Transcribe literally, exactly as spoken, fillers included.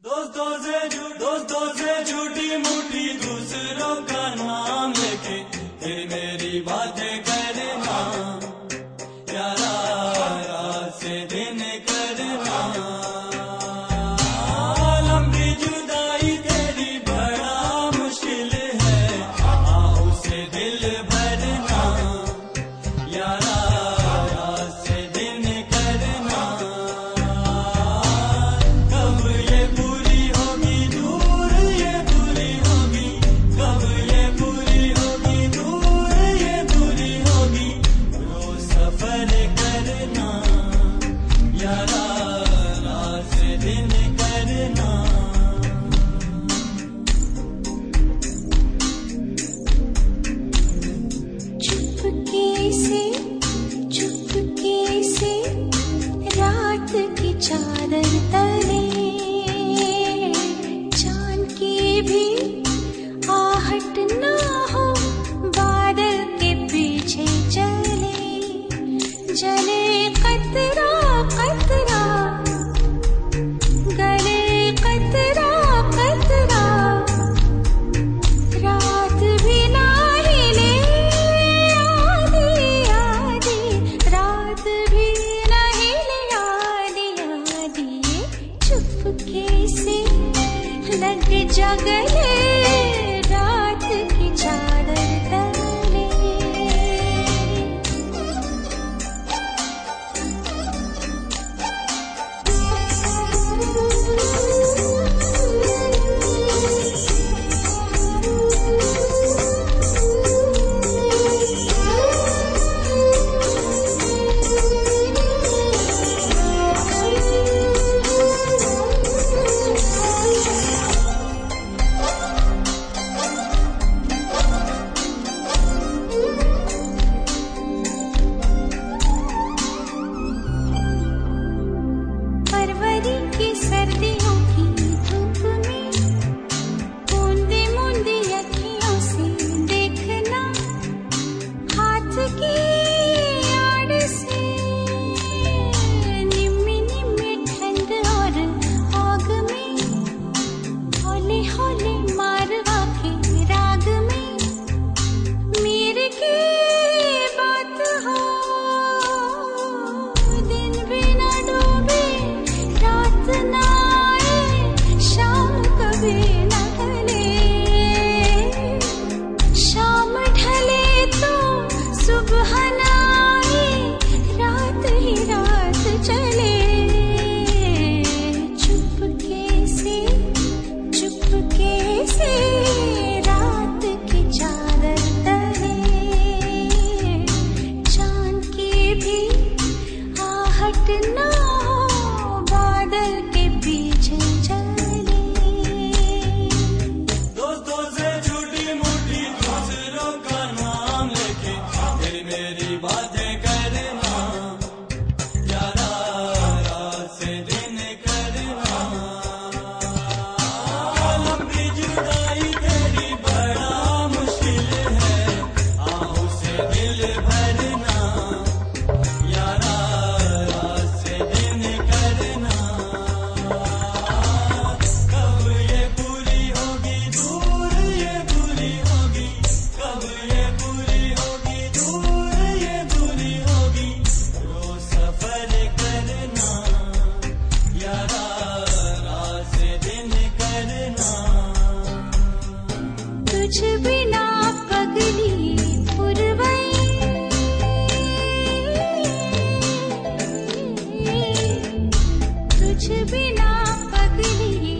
दोस्तों से दोस्तों से झूठी मूठी दूसरों का नाम लेके फिर मेरी बातें करना, यारा रात से दिन करना। लंबी जुदाई तेरी बड़ा मुश्किल है, आहों से दिल भरना, यारा रात से दिन करना। कब ये पूरी होगी दूर ये दूरी होगी, कब ये पूरी होगी दूर ये दूरी होगी। रोज सफर करना, यारा रात से दिन करना। चुपके से चुपके से रात की चादर तले, चांद की भी आहट ना हो, बादल के पीछे चले जले कतरा कतरा, गले कतरा कतरा। रात भी ना हिले आधी आधी, रात भी ना हिले आधी आधी। चुपके से लग जा गले रात की चादर तले। फरवरी की सर्दियों की धूप में बूंदी बूंदी अखियों से देखना, हाथ की आड़ से निम्मी निम्मी ठंड और आग में, हौले हौले मारवा के राग में। मेरे की बात हो, दिन भी ना डूबे रात ना आए, शाम कभी न ढले। शाम ढले तो सुबह न आए, रात ही रात चले। चुपके से चुपके से रात की चादर तले, चांद की भी आहट ना हो, बादल के पीछे चले। दोस्तों से झूठी मूठी दूसरों का नाम लेके फिर मेरी बातें करना, यारा रात से दिन करना। लंबी जुदाई तेरी बड़ा मुश्किल है, आहों से दिल भरना, यारा रात से दिन करना। कब ये पूरी होगी दूर ये दूरी होगी, कब ये पूरी होगी दूर ये दूरी होगी। रोज सफर करना, यारा रात से दिन करना। तुझ बिना पगली पुरवई, तुझ बिना पगली